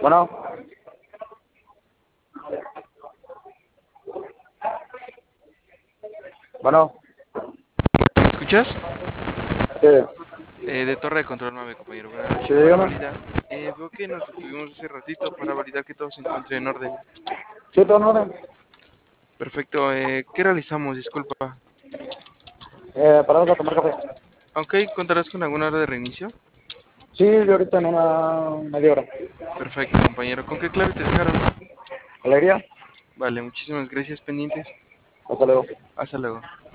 Bueno, bueno, ¿Me escuchas? sí, De Torre de Control 9, compañero. Buenas sí, noches. Para dígame. validar, veo que nos detuvimos hace ratito para validar que todo se encuentre en orden. Sí, todo en orden. Perfecto. ¿Qué realizamos? Disculpa. Paramos a tomar café. Ok, ¿contarás con alguna hora de reinicio? Sí, yo ahorita en una media hora. Perfecto, compañero. ¿Con qué clave te dejaron? ¿Alegría? Vale, muchísimas gracias, pendientes. Hasta luego. Hasta luego.